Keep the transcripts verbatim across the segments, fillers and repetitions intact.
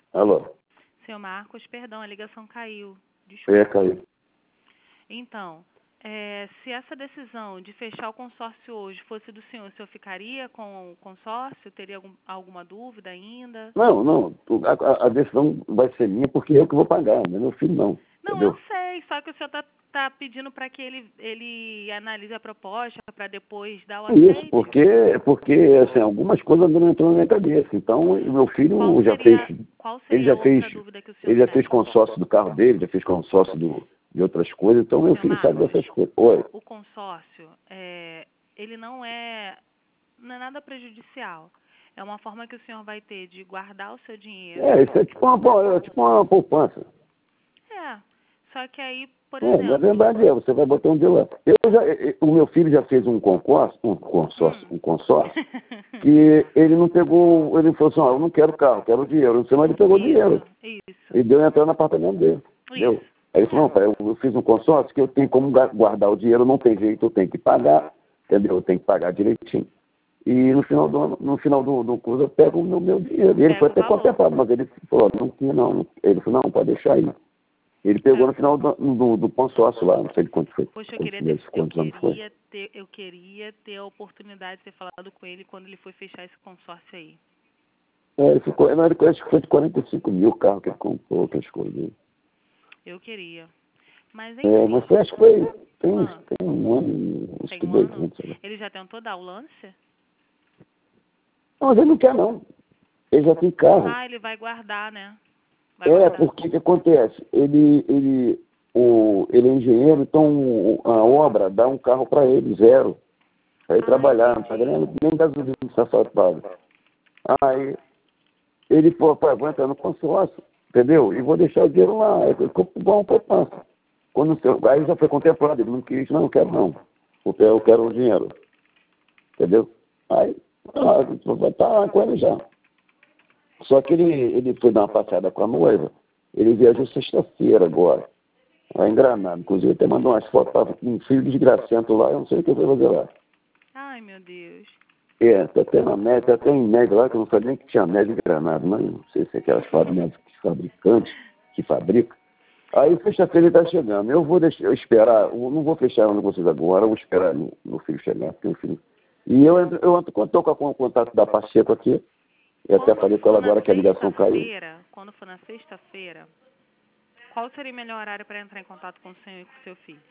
Alô? Seu Marcos, perdão, a ligação caiu. É, Desculpa. caiu. Então, é, se essa decisão de fechar o consórcio hoje fosse do senhor, o senhor ficaria com o consórcio? Teria algum, alguma dúvida ainda? Não, não. A, a decisão vai ser minha porque eu que vou pagar, não é meu filho não. Não, eu Entendeu? sei, só que o senhor está tá pedindo para que ele, ele analise a proposta para depois dar o Isso, aceite? porque, porque assim, algumas coisas ainda não entrou na minha cabeça. Então, o meu filho Qual já fez, seria, qual ele seria a já fez, outra dúvida que o senhor ele já tem? fez consórcio do carro dele, já fez consórcio do, de outras coisas, então meu Seu filho sabe Marcos, dessas coisas. Oi. o consórcio, é, ele não é, não é nada prejudicial. É uma forma que o senhor vai ter de guardar o seu dinheiro. É, isso é tipo uma, é tipo uma poupança. É, só que aí, por É, na exemplo... verdade é, você vai botar um dinheiro lá. Eu já, eh, o meu filho já fez um concurso, um consórcio, Hum. um consórcio, que ele não pegou, ele falou assim, ó, eu não quero carro, quero dinheiro. Não sei, mas ele pegou dinheiro. Isso, isso, E deu entrar no apartamento dele. Entendeu? isso. Aí ele falou, não, pai, eu, eu fiz um consórcio que eu tenho como ga- guardar o dinheiro, não tem jeito, eu tenho que pagar, entendeu? Eu tenho que pagar direitinho. E no final do ano, no final do, do curso eu pego o meu, meu dinheiro. E ele Pega foi o até valor. contemplado, mas ele falou, não tinha não. Ele falou, não, pode deixar aí. Ele pegou É. no final do, do, do consórcio lá, não sei de quanto foi, Poxa, eu quantos queria ter, meses, eu quantos anos foi. queria ter, eu queria ter a oportunidade de ter falado com ele quando ele foi fechar esse consórcio aí. É, ele ficou, não, ele, acho que foi de quarenta e cinco mil o carro que ele comprou, outras coisas. Eu queria. Mas É, mas enfim. foi, acho que foi, tem, uns- Ah, tem um ano, acho tem que um dois ano? anos, sei lá. Ele já tentou dar o lance? Não, mas ele não quer não. Ele já tem carro. Ah, ele vai guardar, né? Vai É, guardar. porque o que acontece? Ele, ele, o, ele é engenheiro, então a obra dá um carro para ele, zero. Para ele Ah, trabalhar, não está entendi. ganhando nem gasolina safado. Aí ele falou, pai, vou entrar no consórcio, entendeu? E vou deixar o dinheiro lá, é bom poupança. Quando o seu, aí já foi contemplado, ele não quis, não, eu quero não. Porque eu quero o dinheiro. Entendeu? Aí, ah, vai estar lá com ele já. Só que ele, ele foi dar uma passeada com a noiva. Ele viajou sexta-feira agora. Lá em Granada. Inclusive, até mandou umas fotos. Tava com um filho desgracento lá. Eu não sei o que foi fazer lá. Ai, meu Deus. É, tá até na média, tá até em média lá, que eu não sabia nem que tinha média em Granada. Mas não sei se é aquelas fabricantes, fabricantes que fabricam. Aí, sexta-feira ele tá chegando. Eu vou deixar, eu esperar. Eu não vou fechar o negócio agora. Eu vou esperar meu, meu filho chegar. Porque o filho... E eu, entro- eu estou com o contato da Pacheco aqui. Eu até Quando falei com for ela na agora que a ligação caiu. sexta-feira, quando for na sexta-feira, qual seria o melhor horário para entrar em contato com o senhor e com o seu filho?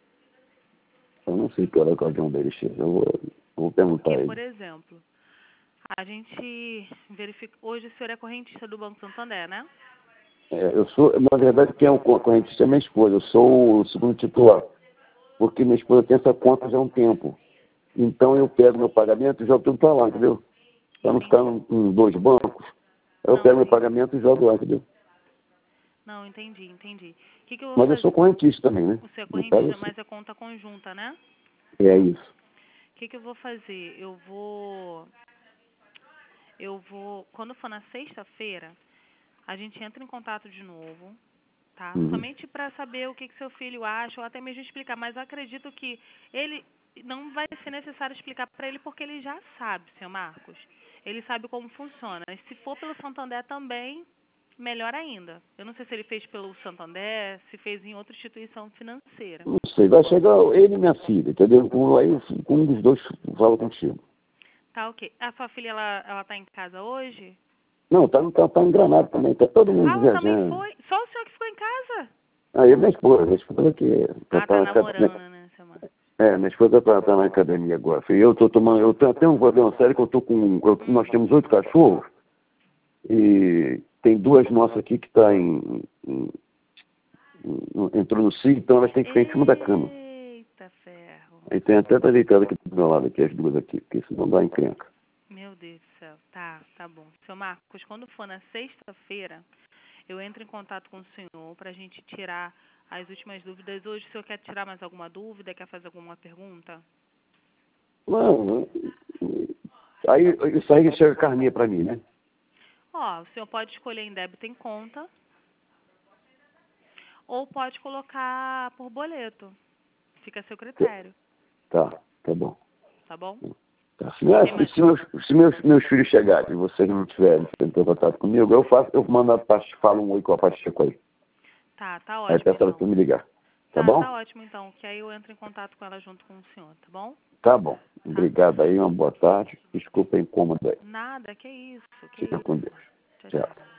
Eu não sei que hora que o avião dele chega. Eu vou, eu vou perguntar Porque, a por ele. exemplo, a gente verifica... Hoje o senhor é correntista do Banco Santander, né? É, eu sou, na verdade, quem é o correntista é minha esposa. Eu sou o segundo titular. Porque minha esposa tem essa conta já há um tempo. Então eu pego meu pagamento e jogo tudo para lá, entendeu? Para não ficar em, em dois bancos. Eu Não, pego meu sim. pagamento e jogo lá, entendeu? Não, entendi, entendi. O que, que eu vou Mas eu fazer? sou correntista também, né? O seu é No caso, correntista, eu sou. mas é conta conjunta, né? É isso. O que, que eu vou fazer? Eu vou... Eu vou... Quando for na sexta-feira, a gente entra em contato de novo, tá? Uhum. Somente para saber o que, que seu filho acha, ou até mesmo explicar. Mas eu acredito que ele... Não vai ser necessário explicar para ele, porque ele já sabe, seu Marcos. Ele sabe como funciona. E se for pelo Santander também, melhor ainda. Eu não sei se ele fez pelo Santander, se fez em outra instituição financeira. Não sei, vai chegar ele e minha filha, entendeu? Um, aí um dos dois fala contigo. Tá, ok. A sua filha, ela, ela tá em casa hoje? Não, tá, tá, tá em Granada também, tá todo Ah, mundo ela também viajando. foi? Só o senhor que ficou em casa? Aí minha esposa, minha esposa que tá, Ah, tá tá, tá, namorando, né, seu Marcos? é, minha esposa tá, tá na academia agora. E eu tô tomando, eu tenho até um problema sério que eu tô com, eu, nós temos oito cachorros e tem duas nossas aqui que tá em, em, em entrou no cio, então elas têm que ficar em cima da cama. Eita ferro. Aí tem até tá deitada aqui do meu lado aqui, as duas aqui, porque senão dá encrenca. Meu Deus do céu. Tá, tá bom. Seu Marcos, quando for na sexta-feira, eu entro em contato com o senhor pra gente tirar as últimas dúvidas. Hoje o senhor quer tirar mais alguma dúvida? Quer fazer alguma pergunta? Não, aí isso aí chega carninha pra mim, né? Ó, o senhor pode escolher em débito em conta ou pode colocar por boleto. Fica a seu critério, Tá, tá bom. tá bom? Tá. Se, meus, Tem se, meus, se meus, meus filhos chegarem e vocês não tiverem tendo contato comigo, eu faço, eu mando a Pacheco, falo um oi com a Pacheco aí. Tá, tá Aí ótimo, peço ela então. para me ligar. Tá Tá, bom? tá ótimo, então. Que aí eu entro em contato com ela junto com o senhor, tá bom? Tá bom. Obrigado aí, uma boa tarde. Desculpa o incômodo aí. Nada, que isso, que Fica isso. com Deus. Tchau, Tchau. tchau.